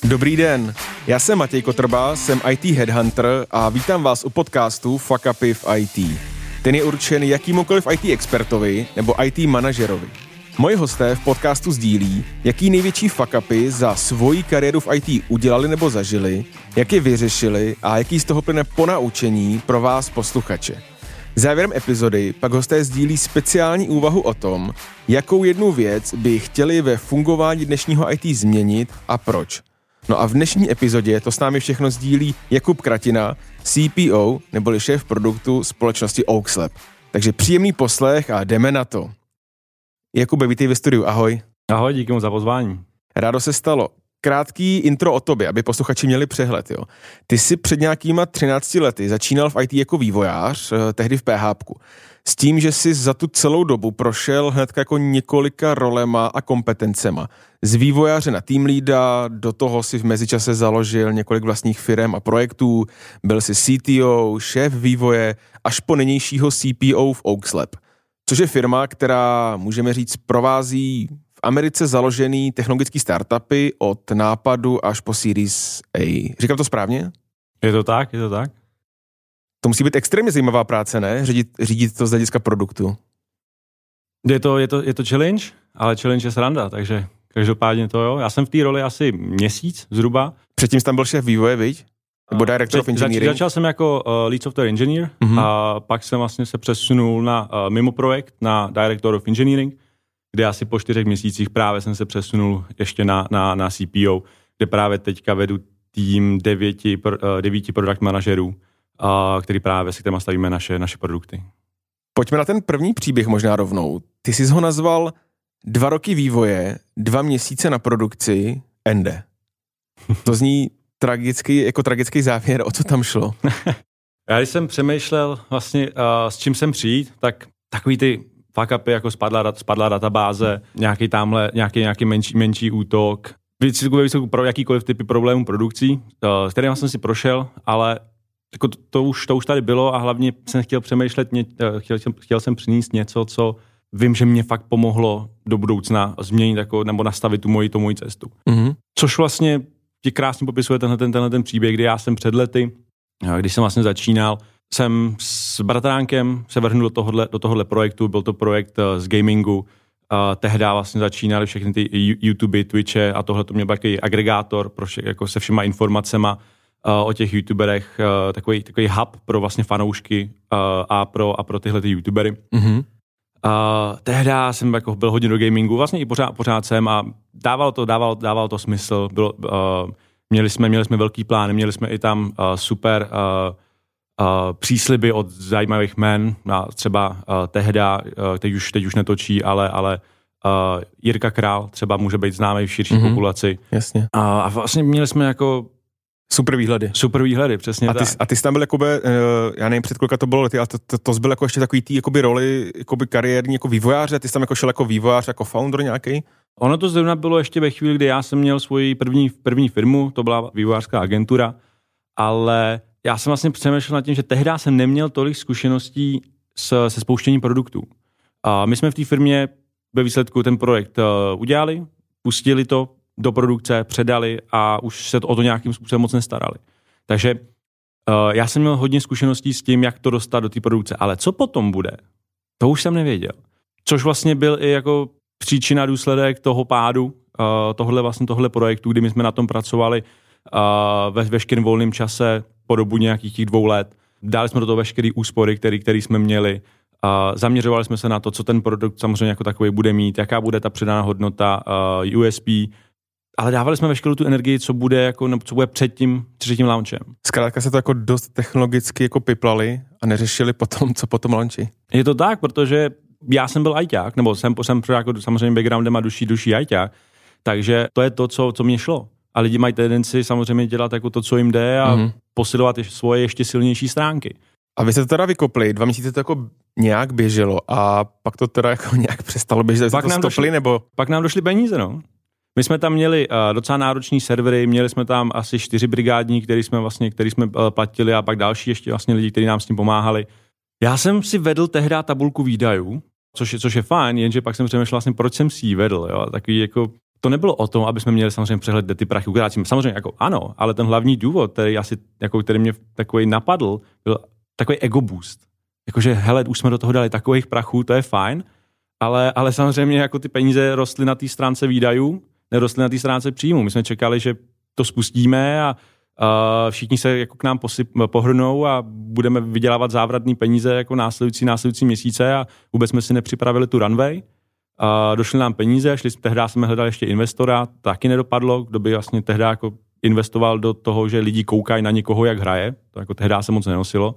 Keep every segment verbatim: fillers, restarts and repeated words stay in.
Dobrý den, já jsem Matěj Kotrba, jsem í té headhunter a vítám vás u podcastu Fuck Upy v í té. Ten je určen jakýmukoliv í té expertovi nebo í té manažerovi. Moji hosté v podcastu sdílí, jaký největší fuck upy za svoji kariéru v í té udělali nebo zažili, jak je vyřešili a jaký z toho plyne ponaučení pro vás posluchače. Závěrem epizody pak hosté sdílí speciální úvahu o tom, jakou jednu věc by chtěli ve fungování dnešního í té změnit a proč. No a v dnešní epizodě to s námi všechno sdílí Jakub Kratina, C P O neboli šéf produktu společnosti Oakslab. Takže příjemný poslech a jdeme na to. Jakube, vítej ve studiu, ahoj. Ahoj, díky moc za pozvání. Rádo se stalo. Krátký intro o tobě, aby posluchači měli přehled. Jo. Ty jsi před nějakýma třinácti lety začínal v í té jako vývojář, tehdy v PHPku. S tím, že jsi za tu celou dobu prošel hned jako několika rolema a kompetencema. Z vývojáře na team leada, do toho si v mezičase založil několik vlastních firem a projektů, byl jsi C T O, šéf vývoje, až po nynějšího C P O v Oakslab. Což je firma, která, můžeme říct, provází v Americe založený technologický startupy od nápadu až po Series A. Říkám to správně? Je to tak, je to tak. To musí být extrémně zajímavá práce, ne? Řídit, řídit to z hlediska produktu. Je to, je, to, je to challenge, ale challenge je sranda, takže každopádně to jo. Já jsem v té roli asi měsíc zhruba. Předtím jsi tam byl šéf vývoje, viď? Nebo director of engineering? Začal jsem jako uh, lead software engineer mm-hmm. a pak jsem vlastně se přesunul na uh, mimo projekt, na director of engineering, kde asi po čtyřech měsících právě jsem se přesunul ještě na, na, na C P O, kde právě teďka vedu tým devěti, uh, devíti product manažerů, uh, který právě se kterýma stavíme naše, naše produkty. Pojďme na ten první příběh možná rovnou. Ty jsi ho nazval dva roky vývoje, dva měsíce na produkci, ende. To zní tragický, jako tragický závěr, o co tam šlo. Já když jsem přemýšlel vlastně, uh, s čím jsem přijít, tak takový ty fuck upy, jako spadla, spadla databáze, nějaký tamhle, nějaký, nějaký menší, menší útok, výsledku, výsledku pro jakýkoliv typy problémů produkcí, uh, s kterým jsem si prošel, ale jako to, to, už, to už tady bylo a hlavně jsem chtěl přemýšlet, ně, uh, chtěl, jsem, chtěl jsem přinést něco, co vím, že mě fakt pomohlo do budoucna změnit jako, nebo nastavit tu moji, tu moji cestu. Mm-hmm. Což vlastně ti krásně popisuje tenhle ten, tenhle ten příběh, kdy já jsem před lety, když jsem vlastně začínal, jsem s bratránkem se vrhnul do tohohle, do tohohle projektu, byl to projekt uh, z gamingu, uh, tehdy vlastně začínaly všechny ty YouTube, Twitche a tohle to měl takový agregátor pro vše, jako se všema informacema uh, o těch YouTuberech, uh, takový, takový hub pro vlastně fanoušky uh, a, pro, a pro tyhle ty YouTubery. Mm-hmm. Uh, tehdy jsem jako byl hodně do gamingu, vlastně i pořád, pořád jsem a dávalo to, dávalo, dávalo to smysl. Bylo, uh, měli, jsme, měli jsme velký plán, měli jsme i tam uh, super uh, uh, přísliby od zajímavých men, třeba uh, tehdy, uh, teď, už, teď už netočí, ale, ale uh, Jirka Král třeba může být známý v širší mm-hmm. populaci. Jasně. Uh, a vlastně měli jsme jako super výhledy. Super výhledy, přesně a ty, tak. A ty jsi tam byl jakoby, já nevím, před kolika to bylo lety, ale to, to, to zbyl jako ještě takový tý jakoby roli jakoby kariérní jako vývojáře, ty jsi tam jako šel jako vývojář, jako founder nějaký? Ono to zrovna bylo ještě ve chvíli, kdy já jsem měl svoji první, první firmu, to byla vývojářská agentura, ale já jsem vlastně přemýšlel nad tím, že tehdy jsem neměl tolik zkušeností s, se spouštěním produktů. A my jsme v té firmě ve výsledku ten projekt uh, udělali, pustili to do produkce, předali a už se to o to nějakým způsobem moc nestarali. Takže uh, já jsem měl hodně zkušeností s tím, jak to dostat do té produkce, ale co potom bude, to už jsem nevěděl. Což vlastně byl i jako příčina, důsledek toho pádu, uh, tohle vlastně tohle projektu, kdy my jsme na tom pracovali uh, ve veškerém volném čase po dobu nějakých těch dvou let. Dali jsme do toho veškeré úspory, který, který jsme měli. Uh, zaměřovali jsme se na to, co ten produkt samozřejmě jako takový bude mít, jaká bude ta přidaná hodnota, uh, U S P, ale dávali jsme veškerou tu energii, co bude, jako, co bude před tím, před tím launchem. Zkrátka se to jako dost technologicky jako piplali a neřešili potom, co potom launchi. Je to tak, protože já jsem byl ajťák, nebo jsem, jsem jako samozřejmě backgroundem a duší, duší ajťák, takže to je to, co, co mě šlo. A lidi mají tendenci samozřejmě dělat jako to, co jim jde a mm-hmm. posilovat svoje ještě silnější stránky. A vy jste to teda vykopli, dva měsíce to jako nějak běželo a pak to teda jako nějak přestalo běžet, pak to nám stopli, došli, nebo? Pak nám došly peníze, no. My jsme tam měli uh, docela náročný servery, měli jsme tam asi čtyři brigádní, který jsme vlastně, který jsme uh, platili a pak další ještě vlastně lidi, kteří nám s tím pomáhali. Já jsem si vedl tehdy tabulku výdajů, což je, což je fajn, jenže pak jsem přemýšlel vlastně, proč jsem si ji vedl, jo, takový jako to nebylo o tom, aby jsme měli samozřejmě přehled, kde ty prachy utrácíme. Samozřejmě jako ano, ale ten hlavní důvod, který asi, jako, který mě takový napadl, byl takový ego boost. Jakože, hele, už jsme do toho dali takových prachů, to je fajn, ale, ale samozřejmě jako ty peníze rostly na té stránce výdajů, nerostly na té stránce příjmů. My jsme čekali, že to spustíme a, a všichni se jako k nám posyp, pohrnou a budeme vydělávat závratné peníze jako následující, následující měsíce a vůbec jsme si nepřipravili tu runway. A došly nám peníze, šli, tehdy jsme hledali ještě investora, taky nedopadlo, kdo by vlastně tehdy jako investoval do toho, že lidi koukají na někoho, jak hraje, to jako tehdy se moc nenosilo.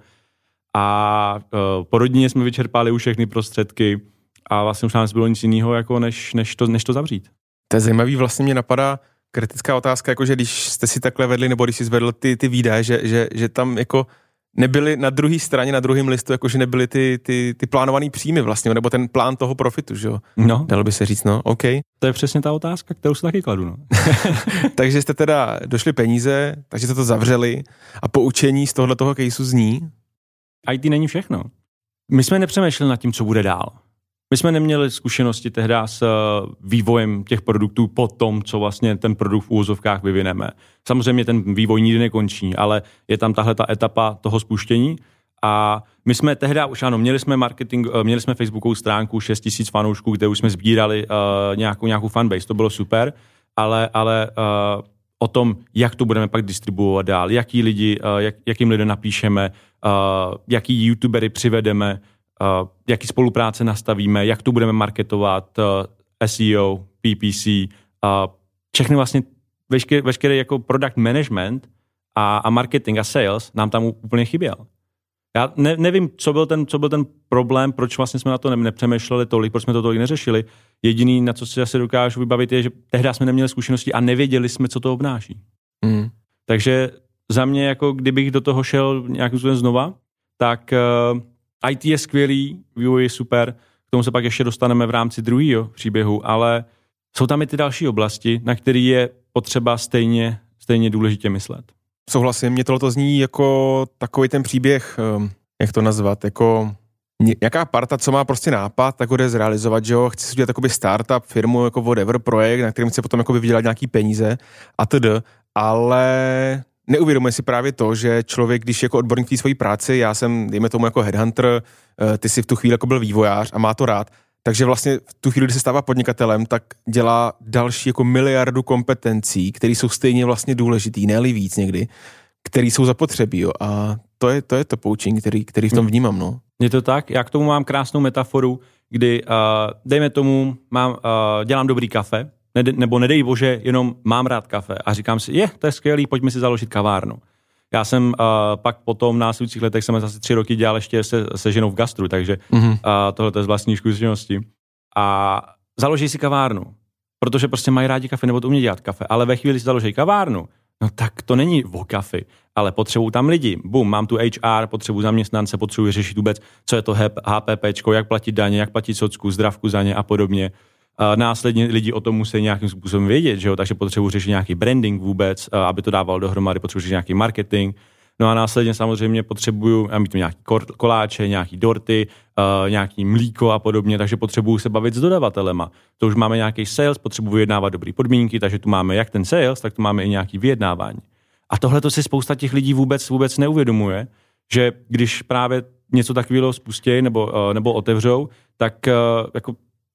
A uh, po rodině jsme vyčerpali už všechny prostředky a vlastně už nám zbylo nic jiného, jako než, než, to, než to zavřít. To je zajímavý, vlastně mě napadá kritická otázka, jako že když jste si takhle vedli, nebo když jsi zvedl ty, ty výdaje, že, že, že tam jako nebyly na druhé straně, na druhém listu, jakože nebyly ty, ty, ty plánované příjmy vlastně, nebo ten plán toho profitu, že jo? No. Dalo by se říct, no, OK. To je přesně ta otázka, kterou si taky kladu, no. Takže jste teda došli peníze, takže jste to zavřeli a poučení z tohoto caseu zní? í té není všechno. My jsme nepřemýšleli nad tím, co bude dál. My jsme neměli zkušenosti tehdy s vývojem těch produktů po tom, co vlastně ten produkt v úvozovkách vyvineme. Samozřejmě ten vývoj nikdy nekončí, ale je tam tahle ta etapa toho spuštění a my jsme tehdy už ano, měli jsme marketing, měli jsme facebookovou stránku šest tisíc fanoušků, kde už jsme sbírali uh, nějakou, nějakou fanbase, to bylo super, ale, ale uh, o tom, jak to budeme pak distribuovat dál, jaký lidi, uh, jak, jakým lidem napíšeme, uh, jaký youtubery přivedeme, Uh, jaký spolupráce nastavíme, jak to budeme marketovat, uh, S E O, P P C, uh, všechny vlastně veškerý, veškerý jako product management a, a marketing a sales nám tam úplně chyběl. Já ne, nevím, co byl, ten, co byl ten problém, proč vlastně jsme na to nepřemýšleli tolik, proč jsme to tolik neřešili. Jediný, na co si asi dokážu vybavit, je, že tehdy jsme neměli zkušenosti a nevěděli jsme, co to obnáší. Mm. Takže za mě, jako kdybych do toho šel nějakým způsobem znova, tak uh, í té je skvělý, vývoj je super, k tomu se pak ještě dostaneme v rámci druhého příběhu, ale jsou tam i ty další oblasti, na které je potřeba stejně, stejně důležitě myslet. Souhlasím, mě tohleto zní jako takový ten příběh, jak to nazvat, jako nějaká parta, co má prostě nápad, tak ho jde zrealizovat, že jo, chci si udělat takový startup, firmu, jako whatever, projekt, na kterém chce potom jako vydělat nějaký peníze a td., ale neuvědomuje si právě to, že člověk, když je jako odborník v té svojí práci, já jsem, dejme tomu jako headhunter, ty si v tu chvíli jako byl vývojář a má to rád, takže vlastně v tu chvíli, kdy se stává podnikatelem, tak dělá další jako miliardu kompetencí, které jsou stejně vlastně důležitý, ne-li víc někdy, které jsou zapotřebí, jo. A to je to, je to poučení, který, který v tom vnímám, no. Je to tak, já k tomu mám krásnou metaforu, kdy, uh, dejme tomu, mám, uh, dělám dobrý kafe, ne, nebo nedej bože, jenom mám rád kafe a říkám si, je, to je skvělý, pojďme si založit kavárnu. Já jsem uh, pak potom v následujících letech jsem asi tři roky dělal ještě se, se ženou v gastru, takže mm-hmm. uh, tohle je z vlastní zkušenosti. A založí si kavárnu, protože prostě mají rádi kafe nebo to umějí dělat kafe, ale ve chvíli si založí kavárnu, no tak to není o kafe, ale potřebují tam lidi. Bum, mám tu H R, potřebuji zaměstnance, potřebuji řešit vůbec, co je to H P P čko, jak platit daně, jak platit socku, zdravku za ně a podobně. Uh, následně lidi o tom musí nějakým způsobem vědět, že jo? Takže potřebuji řešit nějaký branding vůbec, uh, aby to dávalo dohromady, potřebuji řešit nějaký marketing. No a následně samozřejmě potřebuju mít nějaký koláče, nějaký dorty, uh, nějaký mlíko a podobně, takže potřebuju se bavit s dodavatelema. To už máme nějaký sales, potřebuji vyjednávat dobré podmínky, takže tu máme jak ten sales, tak tu máme i nějaký vyjednávání. A tohle to si spousta těch lidí vůbec vůbec neuvědomuje, že když právě něco takového spustí nebo, uh, nebo otevřou, tak uh, jako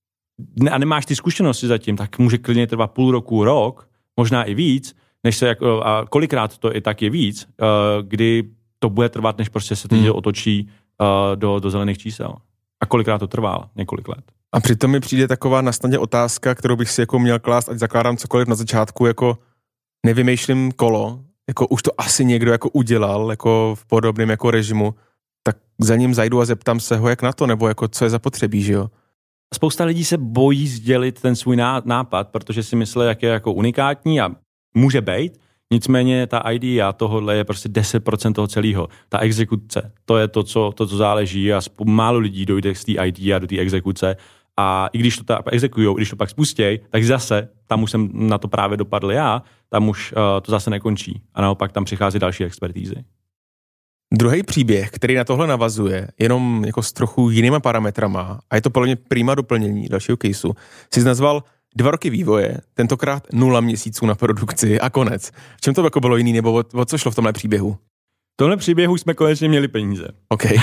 a nemáš ty zkušenosti zatím, tak může klidně trvat půl roku, rok, možná i víc, než se jako, a kolikrát to i tak je víc, kdy to bude trvat, než prostě se to hmm. otočí do, do zelených čísel. A kolikrát to trvá? Několik let. A přitom mi přijde taková na snadě otázka, kterou bych si jako měl klást, ať zakládám cokoliv na začátku, jako nevymýšlím kolo, jako už to asi někdo jako udělal, jako v podobném jako režimu, tak za ním zajdu a zeptám se ho, jak na to, nebo jako co je zapotřebí, že jo? Spousta lidí se bojí sdělit ten svůj nápad, protože si myslí, jak je jako unikátní a může být. Nicméně ta idea tohohle je prostě deset procent toho celého. Ta exekuce, to je to, co, to, co záleží a málo lidí dojde z té idea do té exekuce. A i když to tak exekujou, když to pak spustěj, tak zase, tam už jsem na to právě dopadl já, tam už uh, to zase nekončí. A naopak tam přichází další expertízy. Druhý příběh, který na tohle navazuje, jenom jako s trochu jinýma parametrama, a je to podle mě prima doplnění dalšího caseu, jsi nazval Dva roky vývoje, tentokrát nula měsíců na produkci a konec. V čem to jako bylo jiný, nebo o, o co šlo v tomhle příběhu? V tomhle příběhu jsme konečně měli peníze. Okay.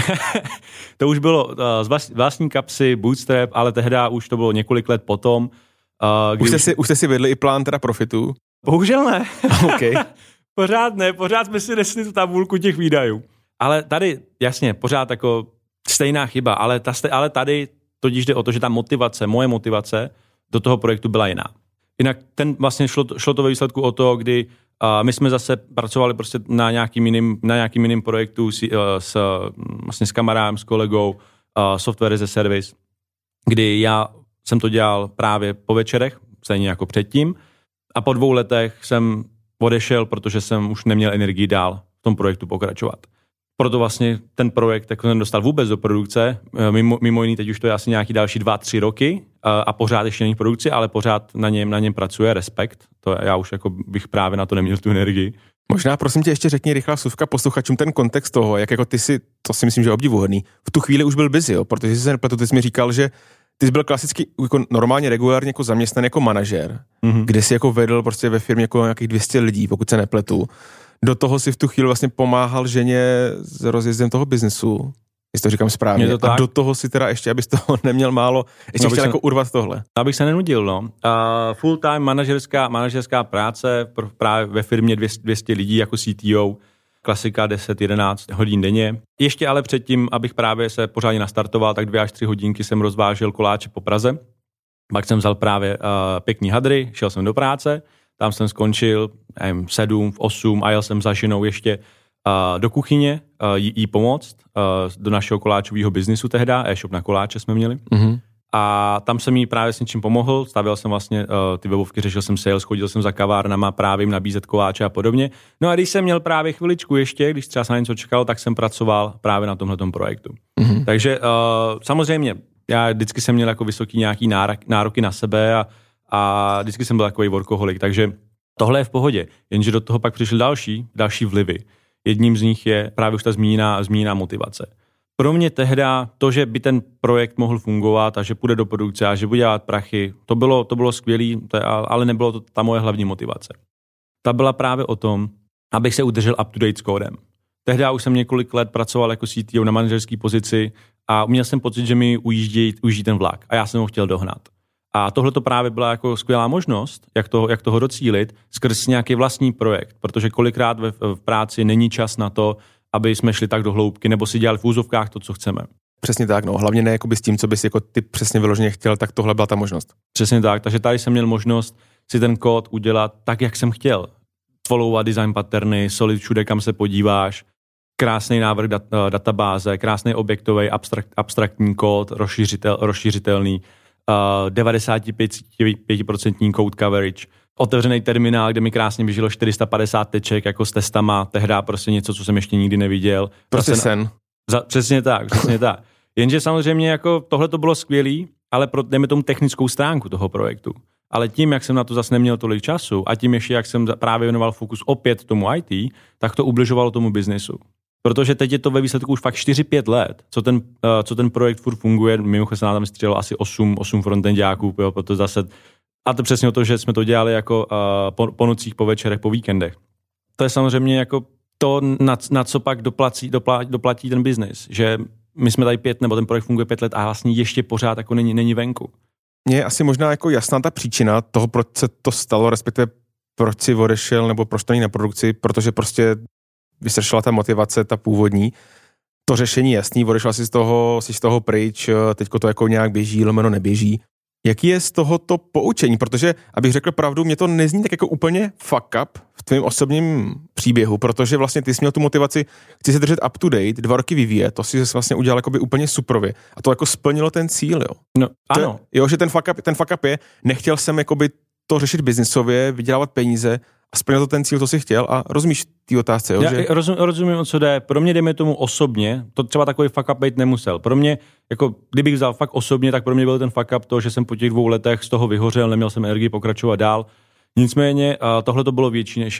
To už bylo uh, z vlastní kapsy, bootstrap, ale tehdy už to bylo několik let potom. Uh, už, jste už... Si, už jste si vedli i plán teda profitu? Bohužel ne. Okay. Pořád ne, pořád jsme si nesli tu tabulku těch výdajů. Ale tady, jasně, pořád jako stejná chyba, ale, ta, ale tady totiž jde o to, že ta motivace, moje motivace do toho projektu byla jiná. Jinak ten vlastně šlo, šlo to ve výsledku o to, kdy uh, my jsme zase pracovali prostě na nějakým jiným, na nějakým jiným projektu s, uh, s, vlastně s kamarádem, s kolegou, uh, Software as a Service, kdy já jsem to dělal právě po večerech, stejně jako předtím, a po dvou letech jsem odešel, protože jsem už neměl energii dál v tom projektu pokračovat. Proto vlastně ten projekt tak jsem dostal vůbec do produkce, mimo, mimo jiný teď už to je asi nějaký další dva, tři roky a, a pořád ještě není v produkci, ale pořád na něm, na něm pracuje, respekt, to já už jako bych právě na to neměl tu energii. Možná prosím tě ještě řekni rychlá vsuvka posluchačům ten kontext toho, jak jako ty si, to si myslím, že je obdivuhodný, v tu chvíli už byl busy, jo, protože jsi se nepletu, ty jsi mi říkal, že ty jsi byl klasicky jako normálně regulárně jako zaměstnaný jako manažer, mm-hmm. kde jsi jako vedl prostě ve firmě jako nějakých dvě stě lidí, pokud se nepletu. Do toho si v tu chvíli vlastně pomáhal ženě s rozjezdem toho biznesu, jestli to říkám správně. To a do toho si teda ještě, abys toho neměl málo, ještě chtěl se, jako urvat tohle. Abych se nenudil, no. Uh, full time manažerská, manažerská práce právě ve firmě dvě stě lidí jako C T O, klasika deset jedenáct hodin denně. Ještě ale předtím, abych právě se pořádně nastartoval, tak dvě až tři hodinky jsem rozvážel koláče po Praze. Pak jsem vzal právě uh, pěkný hadry, šel jsem do práce, tam jsem skončil nevím, sedm, osm a jel jsem za ženou ještě uh, do kuchyně uh, jí, jí pomoct uh, do našeho koláčového biznisu tehda, e-shop na koláče jsme měli. Mm-hmm. A tam jsem jí právě s něčím pomohl, stavěl jsem vlastně uh, ty webovky, řešil jsem sales, chodil jsem za kavárnama, právě jim nabízet koláče a podobně. No a když jsem měl právě chviličku ještě, když třeba se na něco čekal, tak jsem pracoval právě na tomhletom projektu. Mm-hmm. Takže uh, samozřejmě, já vždycky jsem měl jako vysoký nějaký nárok, nároky na sebe a, a vždycky jsem byl takový workoholik, takže tohle je v pohodě, jenže do toho pak přišly další, další vlivy. Jedním z nich je právě už ta zmíněná, zmíněná motivace. Pro mě tehda to, že by ten projekt mohl fungovat a že půjde do produkce a že bude dělat prachy, to bylo, to bylo skvělý, ale nebylo to ta moje hlavní motivace. Ta byla právě o tom, abych se udržel up to date s kódem. Tehda už jsem několik let pracoval jako C T O na manažerské pozici a měl jsem pocit, že mi ujíždí, ujíždí ten vlak a já jsem ho chtěl dohnat. A tohle to právě byla jako skvělá možnost, jak, to, jak toho docílit skrz nějaký vlastní projekt, protože kolikrát ve, v práci není čas na to, aby jsme šli tak do hloubky, nebo si dělali v úzovkách to, co chceme. Přesně tak, no. Hlavně ne jakoby s tím, co bys jako ty přesně vyloženě chtěl, tak tohle byla ta možnost. Přesně tak, takže tady jsem měl možnost si ten kód udělat tak, jak jsem chtěl. Followovat design patterny, solid všude, kam se podíváš, krásný návrh dat, databáze, krásný objektový abstrakt, abstraktní kód, rozšířitel, rozšířitelný, uh, devadesát pět procent code coverage, otevřený terminál, kde mi krásně běželo čtyři sta padesát teček jako s testama, tehda prostě něco, co jsem ještě nikdy neviděl. Prostě sen. Za, přesně tak, přesně tak. Jenže samozřejmě jako tohle to bylo skvělý, ale pro, dejme tomu technickou stránku toho projektu. Ale tím, jak jsem na to zase neměl tolik času a tím ještě, jak jsem právě věnoval fokus opět tomu I T, tak to ubližovalo tomu biznesu. Protože teď je to ve výsledku už fakt čtyři pět let, co ten, uh, co ten projekt furt funguje. Mimochodem se nám tam střílelo asi osm, osm frontendáků, proto zase. A to přesně o to, že jsme to dělali jako uh, po, po nocích, po večerech, po víkendech. To je samozřejmě jako to, na, na co pak doplatí, doplatí, doplatí ten biznis. Že my jsme tady pět, nebo ten projekt funguje pět let a vlastně ještě pořád jako není, není venku. Mně je asi možná jako jasná ta příčina toho, proč se to stalo, respektive proč si odešel, nebo proč to není na produkci, protože prostě vysršela ta motivace, ta původní. To řešení jasný, odešla si z toho, si z toho pryč, teďko to jako nějak běží, lomeno neběží. Jaký je z tohoto poučení? Protože, abych řekl pravdu, mě to nezní tak jako úplně fuck up v tvém osobním příběhu, protože vlastně ty jsi měl tu motivaci, chci se držet up to date, dva roky vyvíjet, to si vlastně udělal jakoby úplně suprově. A to jako splnilo ten cíl, jo? No, to ano. Je, jo, že ten fuck up, ten fuck up je, nechtěl jsem jakoby to řešit biznisově, vydělávat peníze a splnil to ten cíl, co jsi chtěl a rozumíš té otázce, jo? Já že... rozum, rozumím, o co jde. Pro mě, dejme tomu osobně, to třeba takový fuck up být nemusel. Pro mě, jako kdybych vzal fakt osobně, tak pro mě byl ten fuck up to, že jsem po těch dvou letech z toho vyhořel, neměl jsem energii pokračovat dál. Nicméně tohle to bylo větší než já.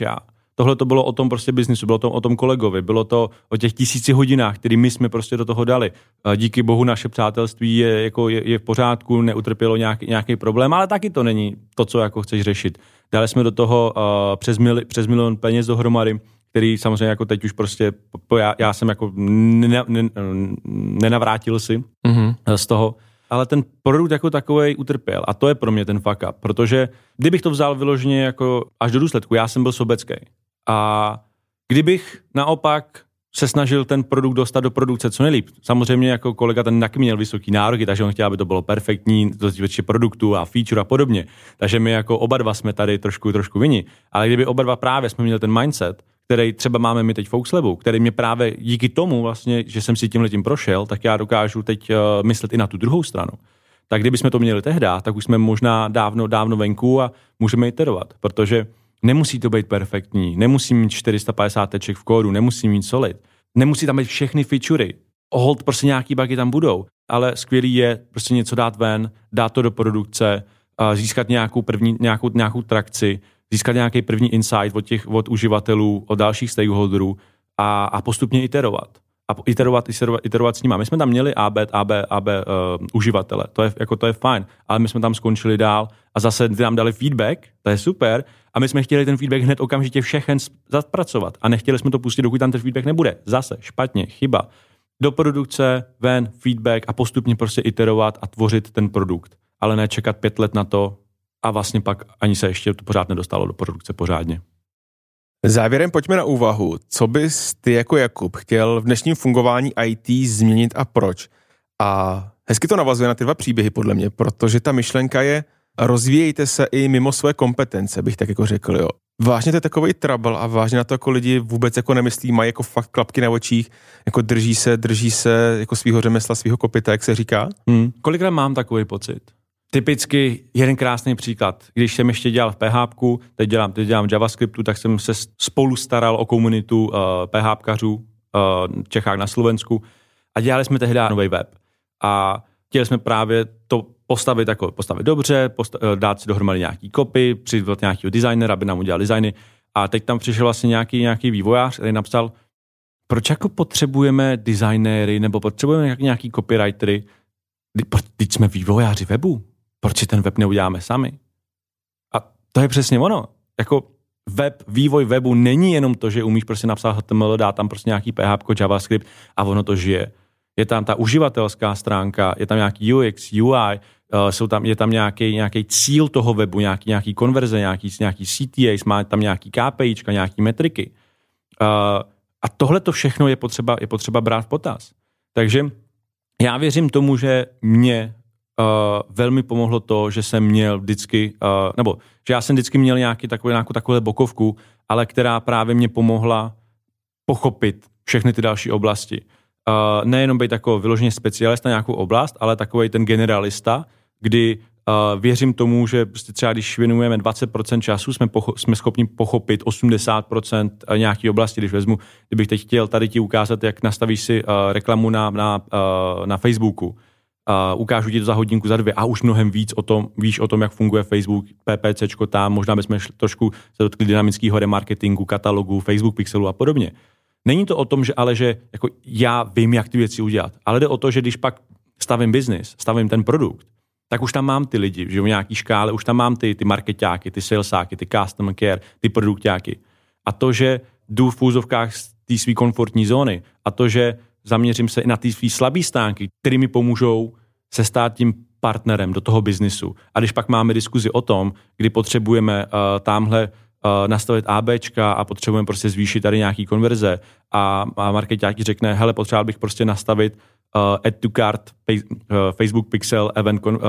Tohle to bylo o tom prostě biznisu, bylo to o tom kolegovi, bylo to o těch tisíci hodinách, který my jsme prostě do toho dali. Díky bohu naše přátelství je, jako je, je v pořádku, neutrpělo nějaký, nějaký problém, ale taky to není to, co jako chceš řešit. Dali jsme do toho uh, přes, mili, přes milion peněz dohromady, který samozřejmě jako teď už prostě, po, já, já jsem jako ne, ne, nenavrátil si mm-hmm. z toho, ale ten produkt jako takovej utrpěl a to je pro mě ten fuck up, protože kdybych to vzal vyloženě jako až do důsledku, já jsem byl sobecký a kdybych naopak se snažil ten produkt dostat do produkce co nejlíp. Samozřejmě jako kolega ten taky měl vysoký nároky, takže on chtěl, aby to bylo perfektní, to větší produktu a feature a podobně. Takže my jako oba dva jsme tady trošku, trošku vinni. Ale kdyby oba dva právě jsme měli ten mindset, který třeba máme my teď v Oxlabu, který mě právě díky tomu vlastně, že jsem si tímhletím prošel, tak já dokážu teď uh, myslet i na tu druhou stranu. Tak kdybychom to měli tehdy, tak už jsme možná dávno, dávno venku a můžeme iterovat, protože nemusí to být perfektní, nemusí mít čtyři sta padesát teček v kódu, nemusí mít solid, nemusí tam být všechny featurey, hold prostě nějaký bugy tam budou, ale skvělý je prostě něco dát ven, dát to do produkce, uh, získat nějakou první, nějakou, nějakou trakci, získat nějaký první insight od těch, od uživatelů, od dalších stakeholderů a, a postupně iterovat. A iterovat, iterovat, iterovat s nimi. My jsme tam měli A B, A B, A B uh, uživatele, to je, jako to je fajn, ale my jsme tam skončili dál a zase nám dali feedback, to je super, a my jsme chtěli ten feedback hned okamžitě všechen zapracovat a nechtěli jsme to pustit, dokud tam ten feedback nebude. Zase, špatně, chyba. Do produkce, ven, feedback a postupně prostě iterovat a tvořit ten produkt, ale ne čekat pět let na to, a vlastně pak ani se ještě to pořád nedostalo do produkce pořádně. Závěrem pojďme na úvahu. Co bys ty jako Jakub chtěl v dnešním fungování í té změnit a proč? A hezky to navazuje na ty dva příběhy podle mě, protože ta myšlenka je rozvíjejte se i mimo své kompetence, bych tak jako řekl, jo. Vážně to je takovej trouble a vážně na to jako lidi vůbec jako nemyslí, mají jako fakt klapky na očích, jako drží se, drží se jako svýho řemesla, svýho kopyta, jak se říká. Hmm. Kolikrát mám takový pocit? Typicky jeden krásný příklad. Když jsem ještě dělal v PHPku, teď dělám, teď dělám v JavaScriptu, tak jsem se spolu staral o komunitu uh, PHPkařů uh, v Čechách na Slovensku a dělali jsme tehdy nový web. A chtěli jsme právě to postavit jako postavit dobře, postav, dát si dohromady nějaký copy, přizvat nějakého designera, aby nám udělal designy. A teď tam přišel vlastně nějaký, nějaký vývojář, který napsal, proč jako potřebujeme designéry nebo potřebujeme nějaký, nějaký copywritery, teď jsme vývojáři webu. Proč si ten web neuděláme sami? A to je přesně ono. Jako web, vývoj webu není jenom to, že umíš prostě napsat H T M L, dát tam prostě nějaký P H P, JavaScript a ono to žije. Je tam ta uživatelská stránka, je tam nějaký U X, U I, uh, jsou tam, je tam nějaký, nějaký cíl toho webu, nějaký, nějaký konverze, nějaký, nějaký C T As, má tam nějaký KPIčka, nějaký metriky. Uh, a tohle to všechno je potřeba, je potřeba brát v potaz. Takže já věřím tomu, že mě Uh, velmi pomohlo to, že jsem měl vždycky, uh, nebo že já jsem vždycky měl nějaký takový, nějakou takovou bokovku, ale která právě mě pomohla pochopit všechny ty další oblasti. Uh, nejenom být takový vyloženě specialista na nějakou oblast, ale takový ten generalista, kdy uh, věřím tomu, že prostě třeba když věnujeme dvacet procent času, jsme, pocho- jsme schopni pochopit osmdesát procent nějaké oblasti. Když vezmu, kdybych teď chtěl tady ti ukázat, jak nastavíš si uh, reklamu na, na, uh, na Facebooku, Uh, ukážu ti to za hodinku, za dvě a už mnohem víc o tom, víš o tom, jak funguje Facebook, PPCčko tam, možná bychom šli, trošku se dotkli dynamického remarketingu, katalogu, Facebook pixelu a podobně. Není to o tom, že ale že jako já vím, jak ty věci udělat, ale jde o to, že když pak stavím business, stavím ten produkt, tak už tam mám ty lidi, že v nějaký škále, už tam mám ty, ty marketáky, ty salesáky, ty customer care, ty produktáky. A to, že jdu v úzovkách z té své komfortní zóny a to, že zaměřím se i na ty svý slabý stánky, které mi pomůžou se stát tím partnerem do toho biznisu. A když pak máme diskuzi o tom, kdy potřebujeme uh, tamhle uh, nastavit ABčka a potřebujeme prostě zvýšit tady nějaký konverze a, a marketáky řekne, hele, potřeboval bych prostě nastavit uh, add to cart pay, uh, Facebook Pixel event, uh,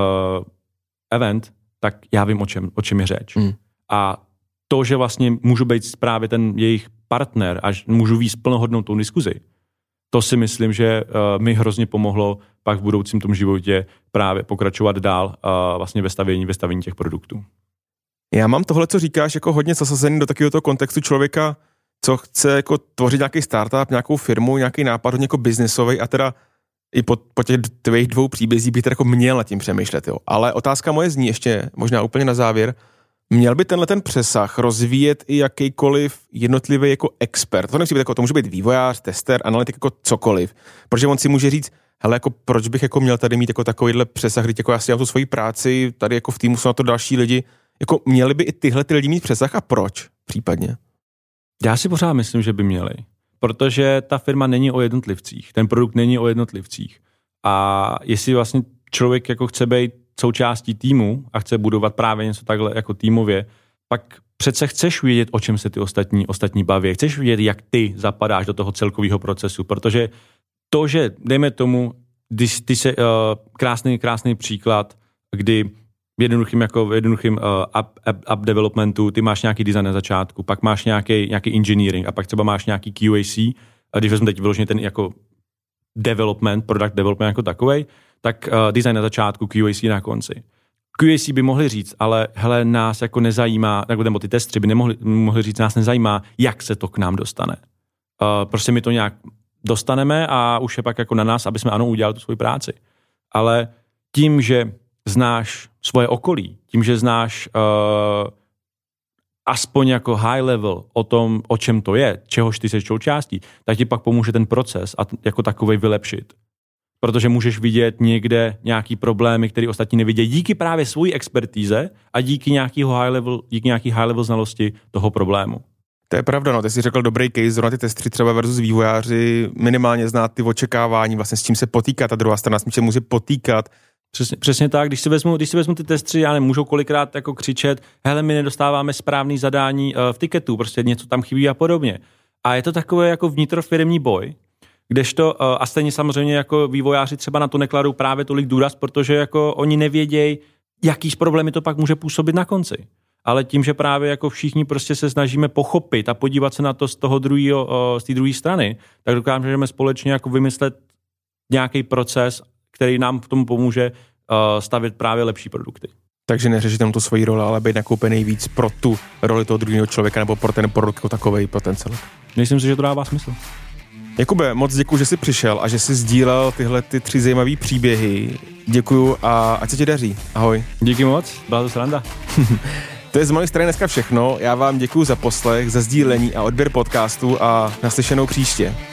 event, tak já vím, o čem, o čem je řeč. Mm. A to, že vlastně můžu být právě ten jejich partner a můžu víc plnohodnotou diskuzi, to si myslím, že uh, mi hrozně pomohlo pak v budoucím tom životě právě pokračovat dál uh, vlastně ve stavění, ve stavění těch produktů. Já mám tohle, co říkáš, jako hodně zasazený do takového toho kontextu člověka, co chce jako tvořit nějaký startup, nějakou firmu, nějaký nápad, hodně jako biznesový a teda i po, po těch tvých dvou příbězích bych teda jako měl nad tím přemýšlet. Jo. Ale otázka moje zní ještě, možná úplně na závěr, Měl by tenhle ten přesah rozvíjet i jakýkoliv jednotlivý jako expert. To nemusí být jako, to může být vývojář, tester, analytik, jako cokoliv. Protože on si může říct, hele, jako proč bych jako měl tady mít jako takovýhle přesah, když jako já si dělám tu svoji práci, tady jako v týmu jsou na to další lidi. Jako měli by i tyhle ty lidi mít přesah a proč případně? Já si pořád myslím, že by měli. Protože ta firma není o jednotlivcích. Ten produkt není o jednotlivcích. A jestli vlastně člověk jako chce být součástí týmu a chce budovat právě něco takhle jako týmově, pak přece chceš vědět, o čem se ty ostatní, ostatní baví. Chceš vědět, jak ty zapadáš do toho celkového procesu, protože to, že dejme tomu, když ty se, uh, krásný, krásný příklad, kdy jednoduchým, jako jednoduchým uh, app, app, app developmentu, ty máš nějaký design na začátku, pak máš nějaký, nějaký engineering a pak třeba máš nějaký Q A C, a když vezmu teď vyloženě ten jako development, product development jako takovej, tak uh, design na začátku, Q A C na konci. Q A C by mohli říct, ale hele, nás jako nezajímá, nebo ty testři by nemohli mohli říct, nás nezajímá, jak se to k nám dostane. Uh, prostě my to nějak dostaneme a už je pak jako na nás, aby jsme ano udělali tu svoji práci. Ale tím, že znáš svoje okolí, tím, že znáš uh, aspoň jako high level o tom, o čem to je, čehož ty seš součástí, tak ti pak pomůže ten proces a t- jako takovej vylepšit. Protože můžeš vidět někde nějaký problémy, které ostatní nevidějí díky právě svojí expertíze a díky nějakého high level, díky nějaký high level znalosti toho problému. To je pravda, no, ty jsi řekl dobrý case, zrovna ty testři třeba versus vývojáři, minimálně znát ty očekávání, vlastně s čím se potýká ta druhá strana, s čím se může potýkat. Přesně, přesně tak, když si vezmu, když si vezmu ty testři, já nemůžu kolikrát jako křičet, hele, my nedostáváme správný zadání uh, v tiketu, prostě něco tam chybí a podobně. A je to takové jako vnitrofiremní boj, kdežto, uh, a stejně samozřejmě jako vývojáři třeba na to nekladou právě tolik důraz, protože jako oni nevědějí, jaký problémy to pak může působit na konci. Ale tím, že právě jako všichni prostě se snažíme pochopit a podívat se na to z toho druhého, uh, z té druhé strany, tak dokážeme společně jako vymyslet nějaký proces, který nám v tom pomůže uh, stavět právě lepší produkty. Takže neřešit jenom tu svoji roli, ale být nakoupený víc pro tu roli toho druhého člověka nebo pro ten produkt jako takovej, pro ten celek. Myslím si, že to dává smysl. Jakube, moc děkuji, že jsi přišel a že jsi sdílel tyhle ty tři zajímavé příběhy. Děkuju a ať se ti daří. Ahoj. Díky moc, byla to sranda. To je z mojej strany dneska všechno. Já vám děkuju za poslech, za sdílení a odběr podcastu a naslyšenou příště.